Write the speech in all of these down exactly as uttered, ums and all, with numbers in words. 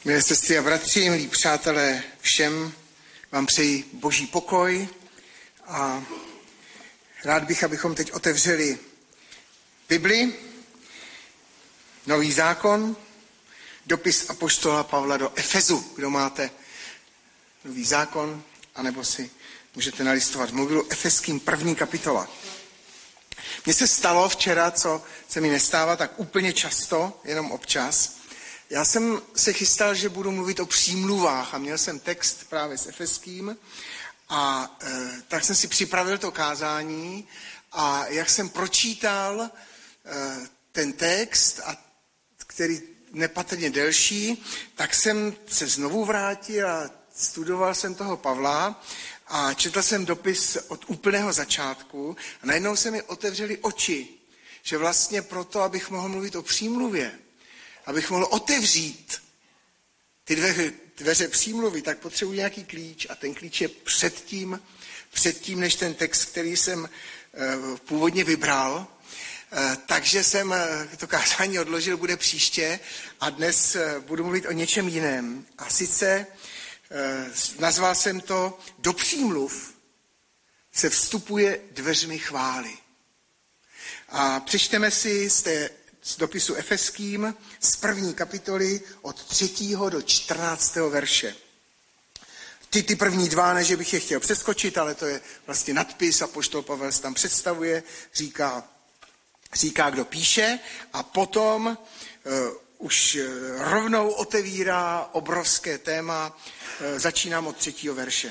Milé sestry a bratři, milí přátelé, všem vám přeji boží pokoj a rád bych, abychom teď otevřeli Bibli, Nový zákon, dopis apoštola Pavla do Efezu. Kdo máte Nový zákon, anebo si můžete nalistovat v mobilu, Efeským první kapitola. Mně se stalo včera, co se mi nestává tak úplně často, jenom občas. Já jsem se chystal, že budu mluvit o přímluvách a měl jsem text právě s Efeským a e, tak jsem si připravil to kázání a jak jsem pročítal e, ten text, a, který nepatrně delší, tak jsem se znovu vrátil a studoval jsem toho Pavla a četl jsem dopis od úplného začátku a najednou se mi otevřely oči, že vlastně proto, abych mohl mluvit o přímluvě, abych mohl otevřít ty dveře, dveře přímluvy, tak potřebuji nějaký klíč a ten klíč je předtím, předtím než ten text, který jsem uh, původně vybral. Uh, takže jsem uh, to kázání odložil, bude příště a dnes uh, budu mluvit o něčem jiném. A sice uh, nazval jsem to Do přímluv se vstupuje dveřmi chvály. A přečteme si z té z dopisu Efeským z první kapitoly od třetího do čtrnáctého verše. Ty, ty první dva, ne, že bych je chtěl přeskočit, ale to je vlastně nadpis, apoštol Pavel se tam představuje, říká, říká, kdo píše a potom uh, už rovnou otevírá obrovské téma, uh, začínám od třetího verše.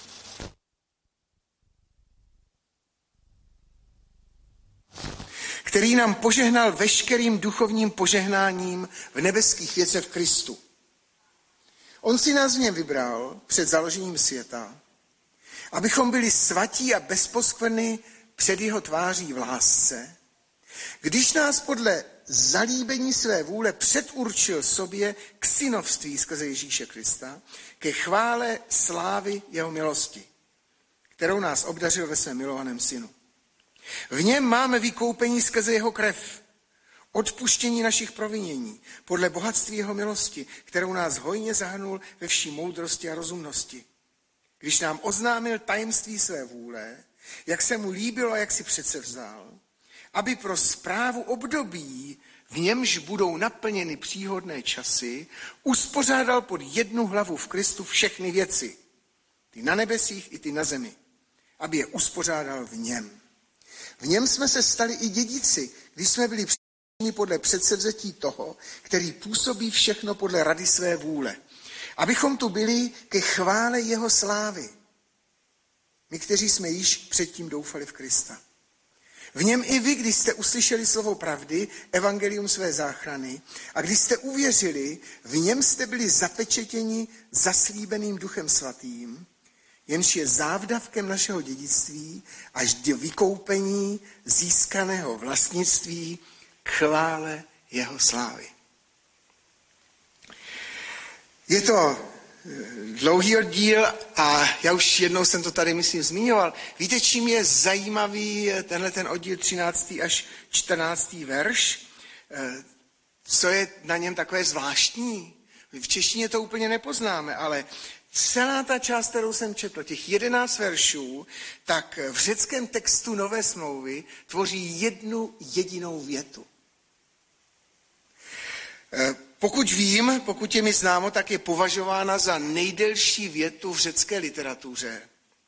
Který nám požehnal veškerým duchovním požehnáním v nebeských věcech v Kristu. On si nás v něm vybral před založením světa, abychom byli svatí a bezposkvrny před jeho tváří v lásce, když nás podle zalíbení své vůle předurčil sobě k synovství skrze Ježíše Krista, ke chvále slávy jeho milosti, kterou nás obdařil ve svém milovaném synu. V něm máme vykoupení skrze jeho krev, odpuštění našich provinění, podle bohatství jeho milosti, kterou nás hojně zahrnul ve vší moudrosti a rozumnosti. Když nám oznámil tajemství své vůle, jak se mu líbilo a jak si předsevzal, aby pro správu období, v němž budou naplněny příhodné časy, uspořádal pod jednu hlavu v Kristu všechny věci, ty na nebesích i ty na zemi, aby je uspořádal v něm. V něm jsme se stali i dědici, když jsme byli připraveni podle předsevzetí toho, který působí všechno podle rady své vůle. Abychom tu byli ke chvále jeho slávy. My, kteří jsme již předtím doufali v Krista. V něm i vy, když jste uslyšeli slovo pravdy, evangelium své záchrany, a když jste uvěřili, v něm jste byli zapečetěni zaslíbeným Duchem Svatým, jenž je závdavkem našeho dědictví až do vykoupení získaného vlastnictví k chvále jeho slávy. Je to dlouhý oddíl a já už jednou jsem to tady, myslím, zmiňoval. Víte, čím je zajímavý tenhle ten oddíl třináctý až čtrnáctý verš? Co je na něm takové zvláštní? V češtině to úplně nepoznáme, ale celá ta část, kterou jsem četl, těch jedenáct veršů, tak v řeckém textu Nové smlouvy tvoří jednu jedinou větu. Pokud vím, pokud je mi známo, tak je považována za nejdelší větu v řecké literatuře.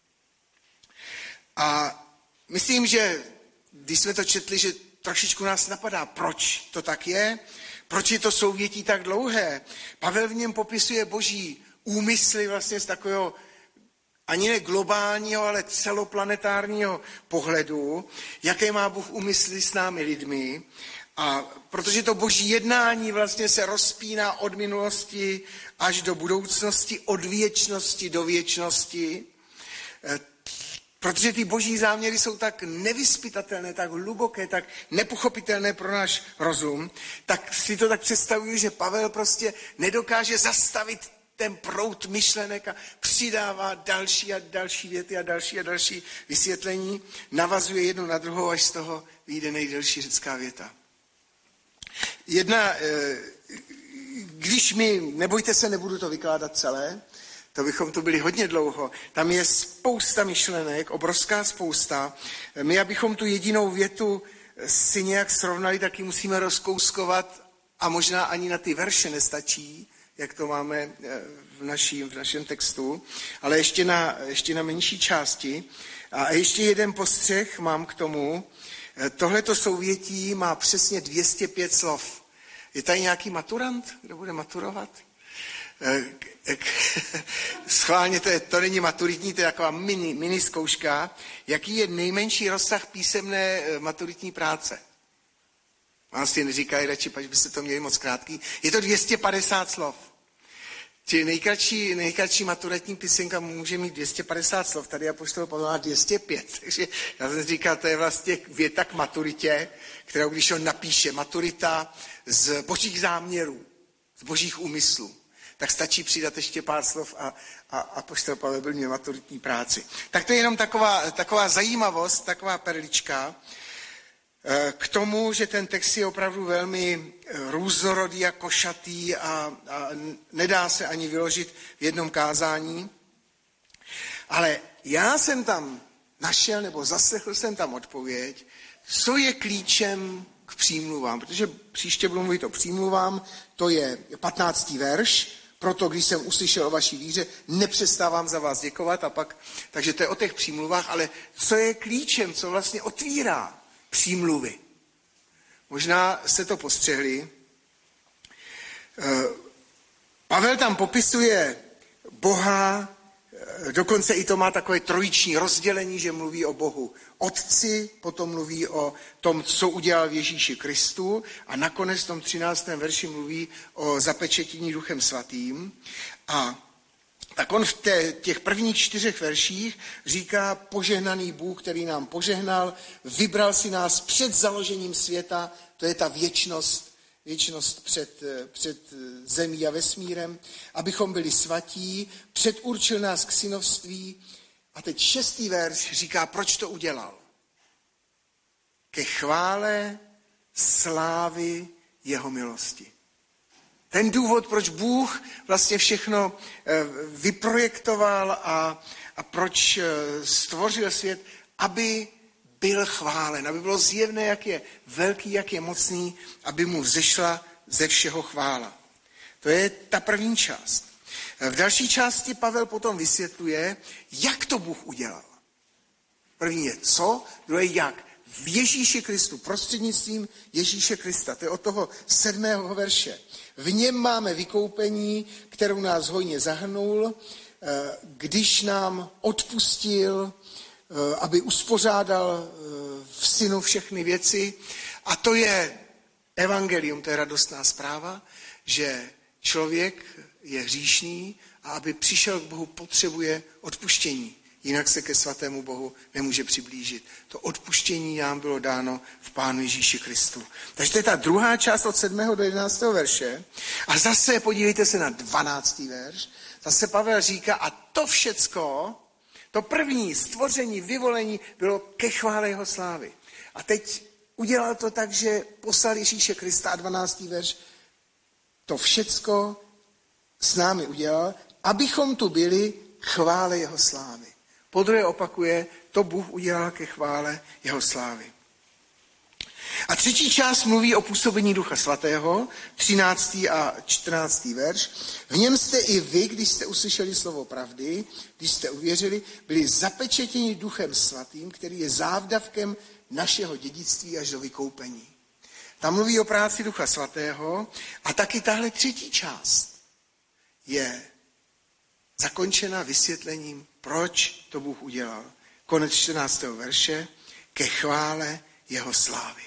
A myslím, že když jsme to četli, že trošičku nás napadá, proč to tak je, proč je to souvětí tak dlouhé. Pavel v něm popisuje boží úmysly vlastně z takového ani ne globálního, ale celoplanetárního pohledu, jaké má Bůh úmysly s námi lidmi. A protože to boží jednání vlastně se rozpíná od minulosti až do budoucnosti, od věčnosti do věčnosti, protože ty boží záměry jsou tak nevyzpytatelné, tak hluboké, tak nepochopitelné pro náš rozum, tak si to tak představuju, že Pavel prostě nedokáže zastavit ten proud myšlenek a přidává další a další věty a další a další vysvětlení, navazuje jednu na druhou, až z toho vyjde nejdelší řecká věta. Jedna, když mi, nebojte se, nebudu to vykládat celé, to bychom tu byli hodně dlouho. Tam je spousta myšlenek, obrovská spousta. My, abychom tu jedinou větu si nějak srovnali, tak ji musíme rozkouskovat a možná ani na ty verše nestačí, jak to máme v, naší, v našem textu, ale ještě na, ještě na menší části. A ještě jeden postřeh mám k tomu. Tohleto souvětí má přesně dvě stě pět slov. Je tady nějaký maturant, kdo bude maturovat? Schválně, to, je, to není maturitní, to je taková mini, mini zkouška. Jaký je nejmenší rozsah písemné maturitní práce? Vám si neříkají radši, pač byste to měli moc krátký. Je to dvě stě padesát slov. Čili nejkratší, nejkratší maturitní písemka může mít dvě stě padesát slov. Tady apoštol Pavel má dvě stě pět. Takže já jsem říkal, to je vlastně věta k maturitě, kterou když on napíše, maturita z božích záměrů, z božích úmyslů, tak stačí přidat ještě pár slov a, a apoštol Pavel byl měl maturitní práci. Tak to je jenom taková, taková zajímavost, taková perlička k tomu, že ten text je opravdu velmi různorodý a košatý a, a nedá se ani vyložit v jednom kázání. Ale já jsem tam našel, nebo zaslechl jsem tam odpověď, co je klíčem k přímluvám, protože příště budu mluvit o přímluvám, to je patnáctý verš, proto když jsem uslyšel o vaší víře, nepřestávám za vás děkovat a pak, takže to je o těch přímluvách, ale co je klíčem, co vlastně otvírá přímluvy. Možná jste to postřehli. Pavel tam popisuje Boha, dokonce i to má takové trojiční rozdělení, že mluví o Bohu Otci, potom mluví o tom, co udělal v Ježíši Kristu a nakonec v tom třináctém verši mluví o zapečetění Duchem Svatým. A tak on v té, těch prvních čtyřech verších říká požehnaný Bůh, který nám požehnal, vybral si nás před založením světa, to je ta věčnost, věčnost před, před zemí a vesmírem, abychom byli svatí, předurčil nás k synovství. A teď šestý verš říká, proč to udělal. Ke chvále slávy jeho milosti. Ten důvod, proč Bůh vlastně všechno vyprojektoval a, a proč stvořil svět, aby byl chválen, aby bylo zjevné, jak je velký, jak je mocný, aby mu vzešla ze všeho chvála. To je ta první část. V další části Pavel potom vysvětluje, jak to Bůh udělal. První je co, druhé jak. V Ježíši Kristu, prostřednictvím Ježíše Krista. To je od toho sedmého verše. V něm máme vykoupení, kterou nás hojně zahrnul, když nám odpustil, aby uspořádal v synu všechny věci. A to je evangelium, to je radostná zpráva, že člověk je hříšný a aby přišel k Bohu, potřebuje odpuštění. Jinak se ke svatému Bohu nemůže přiblížit. To odpuštění nám bylo dáno v Pánu Ježíši Kristu. Takže to je ta druhá část od sedmého do jedenáctého verše. A zase podívejte se na dvanáctý verš. Zase Pavel říká, a to všecko, to první stvoření, vyvolení bylo ke chvále jeho slávy. A teď udělal to tak, že poslal Ježíše Krista a dvanáctý verš. To všecko s námi udělal, abychom tu byli chvále jeho slávy. Podruhé opakuje, to Bůh udělal ke chvále jeho slávy. A třetí část mluví o působení Ducha Svatého, třináctý a čtrnáctý verš. V něm jste i vy, když jste uslyšeli slovo pravdy, když jste uvěřili, byli zapečetěni Duchem Svatým, který je závdavkem našeho dědictví až do vykoupení. Tam mluví o práci Ducha Svatého a taky tahle třetí část je zakončena vysvětlením, proč to Bůh udělal. Konec čtrnáctého verše, ke chvále jeho slávy.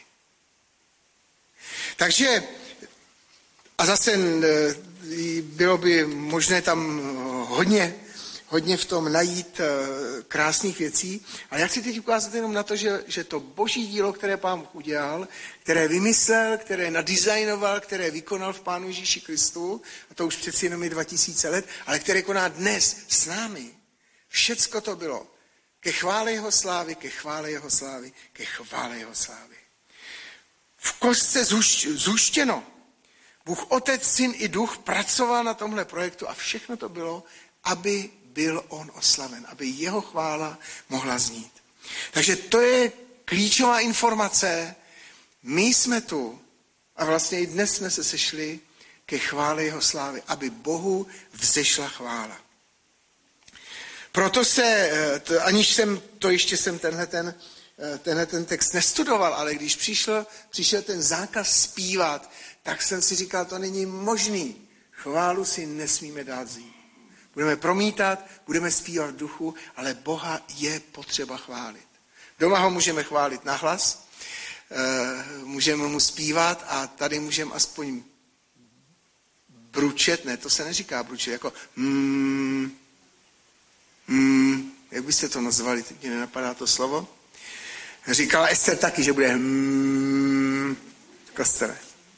Takže, a zase bylo by možné tam hodně, hodně v tom najít krásných věcí, ale já chci teď ukázat jenom na to, že, že to boží dílo, které Pán Bůh udělal, které vymyslel, které nadizajnoval, které vykonal v Pánu Ježíši Kristu, a to už přeci jenom je dva tisíce let, ale které koná dnes s námi. Všecko to bylo ke chvále jeho slávy, ke chvále jeho slávy, ke chvále jeho slávy. V kostce zhuštěno. Bůh Otec, Syn i Duch pracoval na tomhle projektu a všechno to bylo, aby byl on oslaven, aby jeho chvála mohla znít. Takže to je klíčová informace. My jsme tu a vlastně i dnes jsme se sešli ke chvále jeho slávy, aby Bohu vzešla chvála. Proto se, aniž jsem, to ještě jsem tenhle ten, tenhle ten text nestudoval, ale když přišel, přišel ten zákaz zpívat, tak jsem si říkal, to není možný. Chválu si nesmíme dát vzít. Budeme promítat, budeme zpívat v duchu, ale Boha je potřeba chválit. Doma ho můžeme chválit nahlas, můžeme mu zpívat a tady můžeme aspoň bručet, ne, to se neříká bručet, jako mm, mm, jak byste to nazvali, teď mě nenapadá to slovo. Říkala Ester taky, že bude mm, kostele.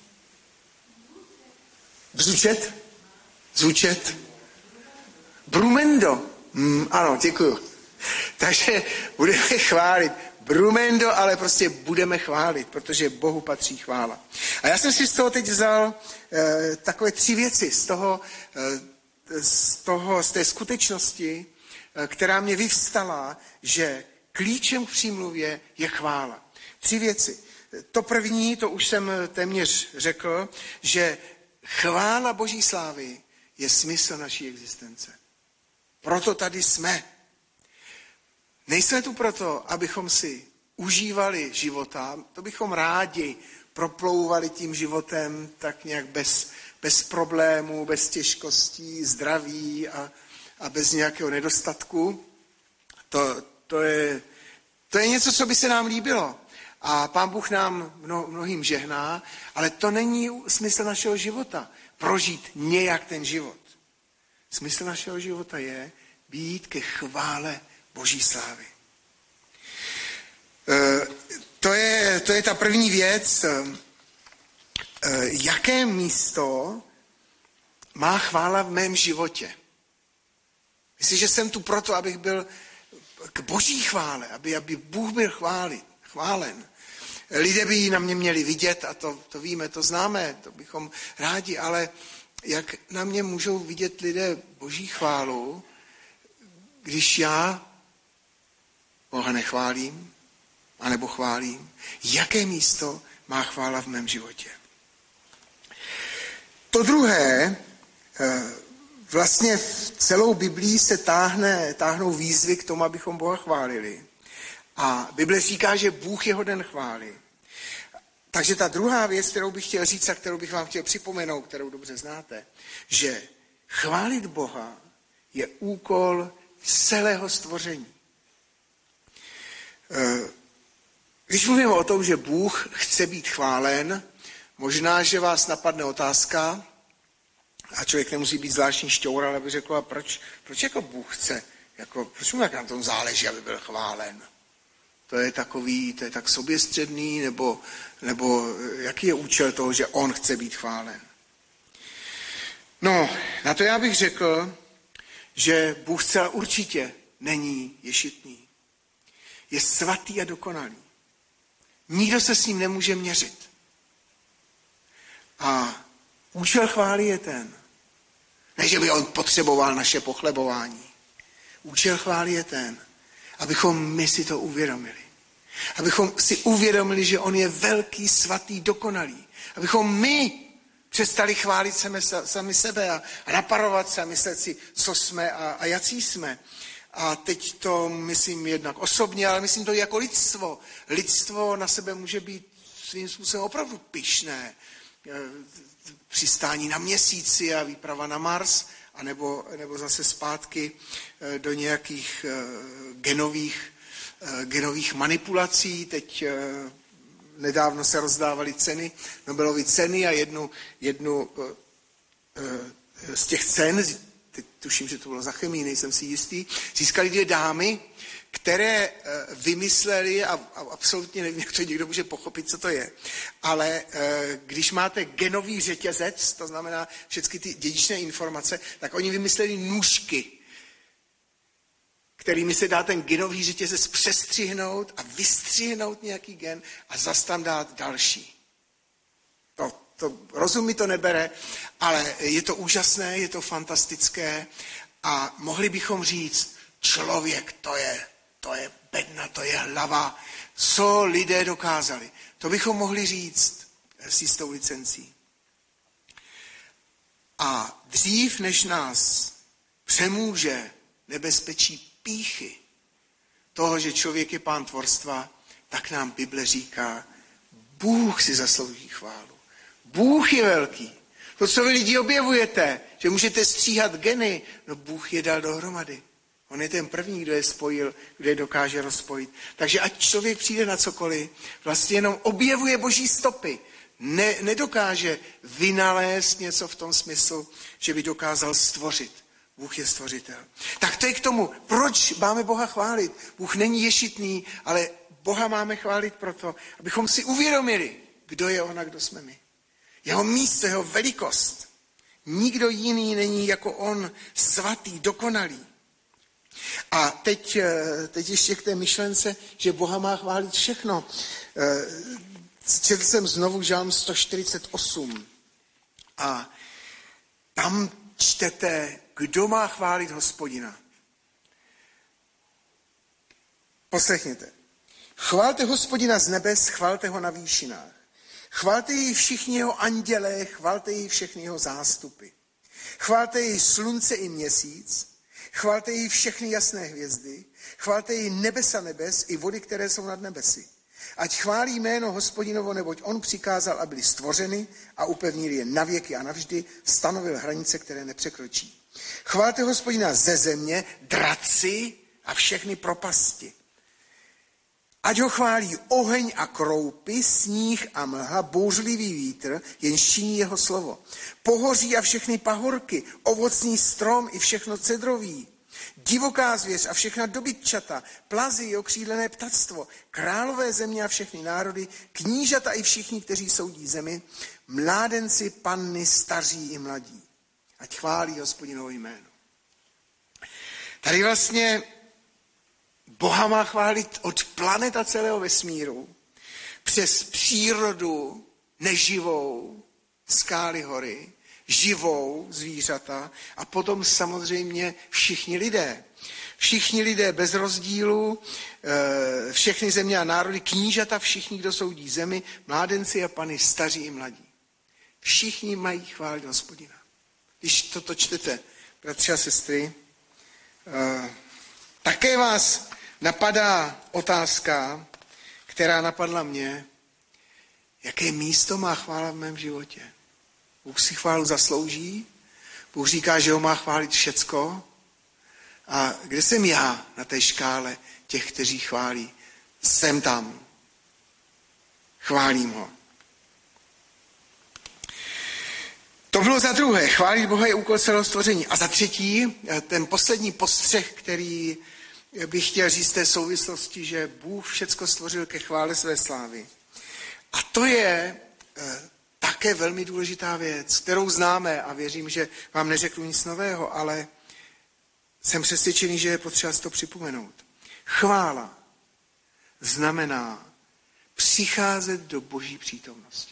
Bzučet? Zvučet? Brumendo. Mm, ano, děkuju. Takže budeme chválit. Brumendo, ale prostě budeme chválit, protože Bohu patří chvála. A já jsem si z toho teď vzal e, takové tři věci, z toho, e, z toho, z té skutečnosti, e, která mě vyvstala, že klíčem k přímluvě je chvála. Tři věci. To první, to už jsem téměř řekl, že chvála Boží slávy je smysl naší existence. Proto tady jsme. Nejsme tu proto, abychom si užívali života, to bychom rádi proplouvali tím životem tak nějak bez, bez problémů, bez těžkostí, zdraví a, a bez nějakého nedostatku. To, to, je, to je něco, co by se nám líbilo. A Pán Bůh nám mno, mnohým žehná, ale to není smysl našeho života. Prožít nějak ten život. Smysl našeho života je být ke chvále Boží slávy. E, to je, to je ta první věc. E, jaké místo má chvála v mém životě? Myslím, že jsem tu proto, abych byl k Boží chvále, aby, aby Bůh byl chválit, chválen. Lidé by ji na mě měli vidět a to, to víme, to známe, to bychom rádi, ale jak na mě můžou vidět lidé Boží chválu, když já Boha nechválím, anebo chválím, jaké místo má chvála v mém životě. To druhé, vlastně v celou Biblii se táhne, táhnou výzvy k tomu, abychom Boha chválili. A Bible říká, že Bůh je hoden chvály. Takže ta druhá věc, kterou bych chtěl říct a kterou bych vám chtěl připomenout, kterou dobře znáte, že chválit Boha je úkol celého stvoření. Když mluvíme o tom, že Bůh chce být chválen, možná, že vás napadne otázka, a člověk nemusí být zvláštní šťour, ale by řekl, a proč, proč jako Bůh chce, jako, proč mu tak na tom záleží, aby byl chválen? To je takový, to je tak soběstředný, nebo, nebo jaký je účel toho, že on chce být chválen? No, na to já bych řekl, že Bůh zcela určitě není ješitný. Je svatý a dokonalý. Nikdo se s ním nemůže měřit. A účel chvály je ten, ne, že by on potřeboval naše pochlebování. Účel chvály je ten, abychom my si to uvědomili. Abychom si uvědomili, že on je velký, svatý, dokonalý. Abychom my přestali chválit sami, sami sebe a, a naparovat se a myslet si, co jsme a, a jací jsme. A teď to myslím jednak osobně, ale myslím to i jako lidstvo. Lidstvo na sebe může být svým způsobem opravdu pyšné. Přistání na měsíci a výprava na Mars, anebo, nebo zase zpátky do nějakých genových, genových manipulací. Teď nedávno se rozdávaly ceny, Nobelovy ceny a jednu, jednu z těch cen, teď tuším, že to bylo za chemii, nejsem si jistý, získali dvě dámy, které vymysleli, a absolutně nevím, jak to někdo může pochopit, co to je, ale když máte genový řetězec, to znamená všechny ty dědičné informace, tak oni vymysleli nůžky, kterými se dá ten genový řetězec přestřihnout a vystřihnout nějaký gen a zas tam dát další. To, to rozum mi to nebere, ale je to úžasné, je to fantastické a mohli bychom říct, člověk to je, to je bedna, to je hlava, co lidé dokázali. To bychom mohli říct s jistou licencí. A dřív, než nás přemůže nebezpečí pýchy, toho, že člověk je pán tvorstva, tak nám Bible říká, Bůh si zaslouží chválu. Bůh je velký. To, co vy lidi objevujete, že můžete stříhat geny, no Bůh je dal dohromady. On je ten první, kdo je spojil, kdo je dokáže rozpojit. Takže ať člověk přijde na cokoliv, vlastně jenom objevuje boží stopy. Ne, nedokáže vynalézt něco v tom smyslu, že by dokázal stvořit. Bůh je stvořitel. Tak to je k tomu, proč máme Boha chválit. Bůh není ješitný, ale Boha máme chválit proto, abychom si uvědomili, kdo je on a kdo jsme my. Jeho místo, jeho velikost. Nikdo jiný není jako on, svatý, dokonalý. A teď, teď ještě k té myšlence, že Boha má chválit všechno. Četl jsem znovu žálm sto čtyřicet osm a tam čtete, kdo má chválit Hospodina. Poslechněte. Chválte Hospodina z nebes, chválte ho na výšinách. Chválte jej všichni jeho andělé, chválte jej všechny jeho zástupy. Chválte jej slunce i měsíc, chválte jej všechny jasné hvězdy, chválte jej nebesa nebes i vody, které jsou nad nebesy. Ať chválí jméno Hospodinovo, neboť on přikázal, aby byly stvořeny a upevnil je na věky a navždy, stanovil hranice, které nepřekročí. Chválte Hospodina ze země, draci a všechny propasti. Ať ho chválí oheň a kroupy, sníh a mlha, bouřlivý vítr, jen činí jeho slovo. Pohoří a všechny pahorky, ovocný strom i všechno cedrový. Divoká zvěř a všechna dobytčata, plazy i okřídlené ptactvo, králové země a všechny národy, knížata i všichni, kteří soudí zemi, mládenci, panny, staří i mladí. Ať chválí Hospodinovo jméno. Tady vlastně Boha má chválit od planeta celého vesmíru, přes přírodu neživou, skály hory, živou zvířata a potom samozřejmě všichni lidé. Všichni lidé bez rozdílu, všechny země a národy, knížata, všichni, kdo soudí zemi, mládenci a pany, staří i mladí. Všichni mají chválit Hospodina. Když toto čtete, bratři a sestry, také vás napadá otázka, která napadla mě, jaké místo má chvála v mém životě. Bůh si chválu zaslouží, Bůh říká, že ho má chválit všecko. A kde jsem já na té škále těch, kteří chválí? Jsem tam. Chválím ho. To bylo za druhé. Chválit Boha je úkol celého stvoření. A za třetí, ten poslední postřeh, který bych chtěl říct té souvislosti, že Bůh všecko stvořil ke chvále své slávy. A to je také velmi důležitá věc, kterou známe a věřím, že vám neřeknu nic nového, ale jsem přesvědčený, že je potřeba si to připomenout. Chvála znamená přicházet do Boží přítomnosti.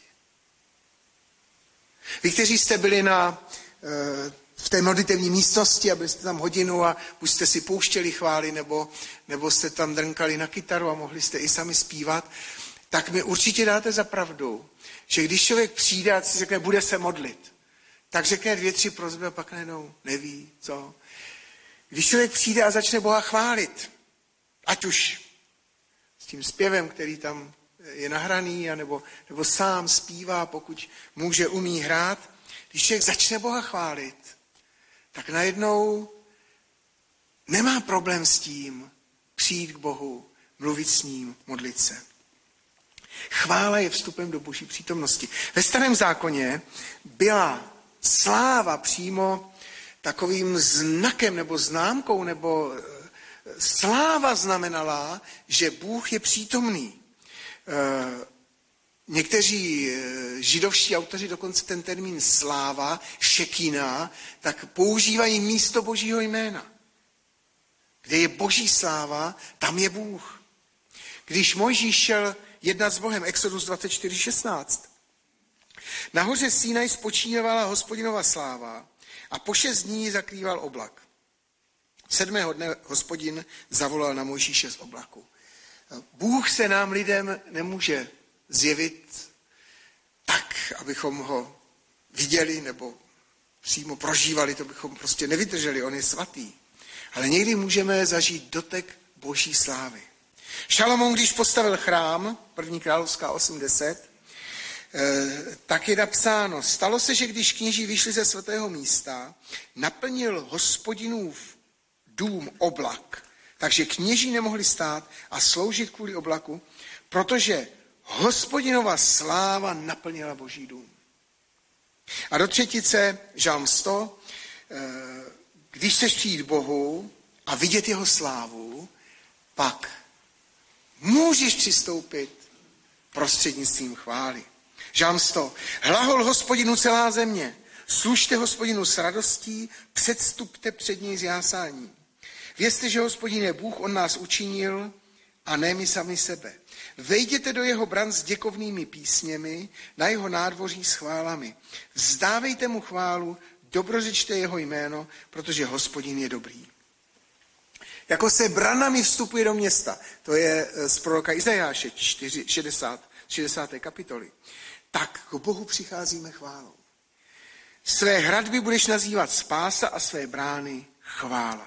Vy, kteří jste byli na, v té modlitevní místnosti a byli jste tam hodinu a už jste si pouštěli chvály nebo, nebo jste tam drnkali na kytaru a mohli jste i sami zpívat, tak mi určitě dáte za pravdu, že když člověk přijde a si řekne, bude se modlit, tak řekne dvě, tři prosby a pak najednou neví, co. Když člověk přijde a začne Boha chválit, ať už s tím zpěvem, který tam je nahraný, anebo, nebo sám zpívá, pokud může, umí hrát, když člověk začne Boha chválit, tak najednou nemá problém s tím přijít k Bohu, mluvit s ním, modlit se. Chvála je vstupem do Boží přítomnosti. Ve Starém zákoně byla sláva přímo takovým znakem nebo známkou, nebo sláva znamenala, že Bůh je přítomný. Někteří židovští autoři dokonce ten termín sláva, šekína, tak používají místo Božího jména. Kde je Boží sláva, tam je Bůh. Když Mojžíš šel jednat s Bohem, Exodus dvacet čtyři šestnáct, Nahoře Sinaj spočívala Hospodinova sláva a po šest dní zakrýval oblak. Sedmého dne Hospodin zavolal na Mojžíše z oblaku. Bůh se nám lidem nemůže zjevit tak, abychom ho viděli nebo přímo prožívali, to bychom prostě nevydrželi, on je svatý. Ale někdy můžeme zažít dotek boží slávy. Šalomoun, když postavil chrám, první královská osm deset, tak je napsáno, stalo se, že když kněží vyšli ze svatého místa, naplnil Hospodinův dům oblak, takže kněží nemohli stát a sloužit kvůli oblaku, protože Hospodinova sláva naplnila boží dům. A do třetice, žalm sto, když chceš přijít Bohu a vidět jeho slávu, pak můžeš přistoupit prostřednictvím chvály. Žalm sto. Hlahol Hospodinu celá země, služte Hospodinu s radostí, předstupte před něj s jásání. Vězte, že Hospodin je Bůh, on nás učinil a ne my sami sebe. Vejděte do jeho bran s děkovnými písněmi, na jeho nádvoří s chválami. Vzdávejte mu chválu, dobrořečte jeho jméno, protože Hospodin je dobrý. Jako se branami vstupuje do města, to je z proroka Izajáše šedesáté kapitoly, tak k Bohu přicházíme chválou. Své hradby budeš nazývat spása a své brány chvála.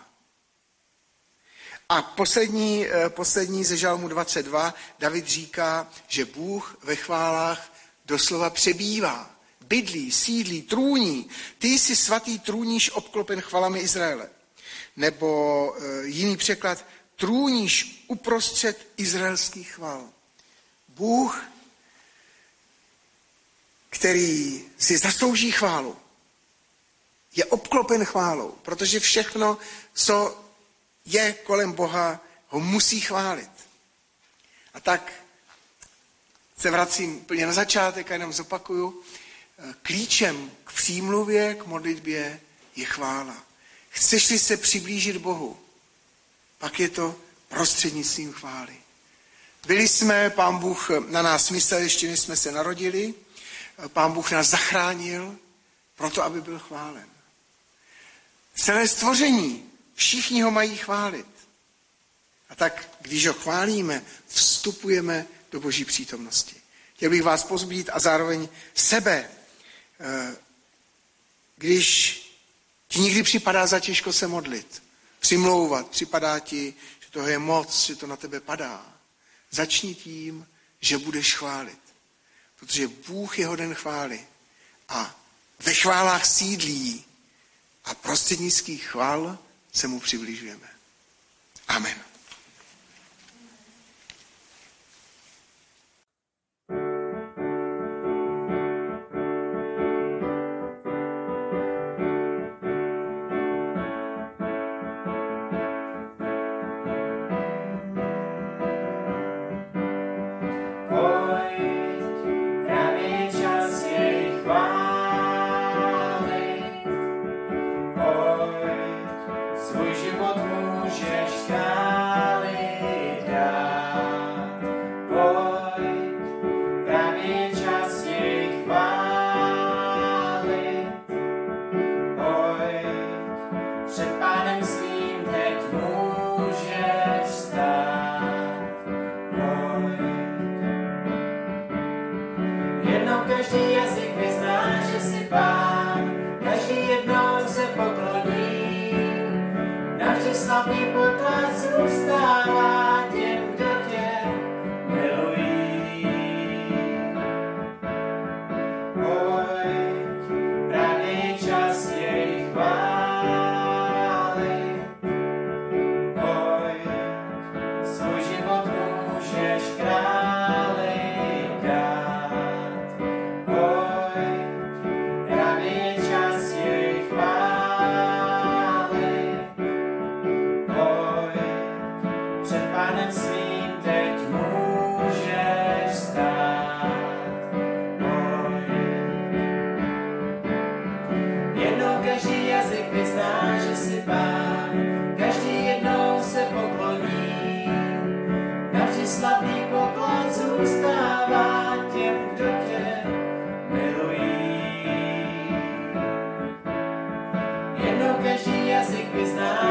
A poslední, poslední ze žalmu dvacet dva, David říká, že Bůh ve chválách doslova přebývá, bydlí, sídlí, trůní. Ty jsi svatý trůníš obklopen chvalami Izraele. Nebo jiný překlad, trůníš uprostřed izraelských chval. Bůh, který si zaslouží chválu, je obklopen chválou, protože všechno, co je kolem Boha, ho musí chválit. A tak se vracím úplně na začátek a jenom zopakuju. Klíčem k přímluvě, k modlitbě je chvála. Chceš-li se přiblížit Bohu, pak je to prostřednictvím chvály. Byli jsme, Pán Bůh na nás myslel, ještě než jsme se narodili, Pán Bůh nás zachránil proto, aby byl chválen. Celé stvoření, všichni ho mají chválit. A tak, když ho chválíme, vstupujeme do boží přítomnosti. Chtěl bych vás povzbudit a zároveň sebe, když ti někdy připadá za těžko se modlit, přimlouvat, připadá ti, že toho je moc, že to na tebe padá. Začni tím, že budeš chválit. Protože Bůh je hoden chvály a ve chválách sídlí a prostřednictvím chvál se mu přibližujeme. Amen. Jednou každý jazyk hvězdách.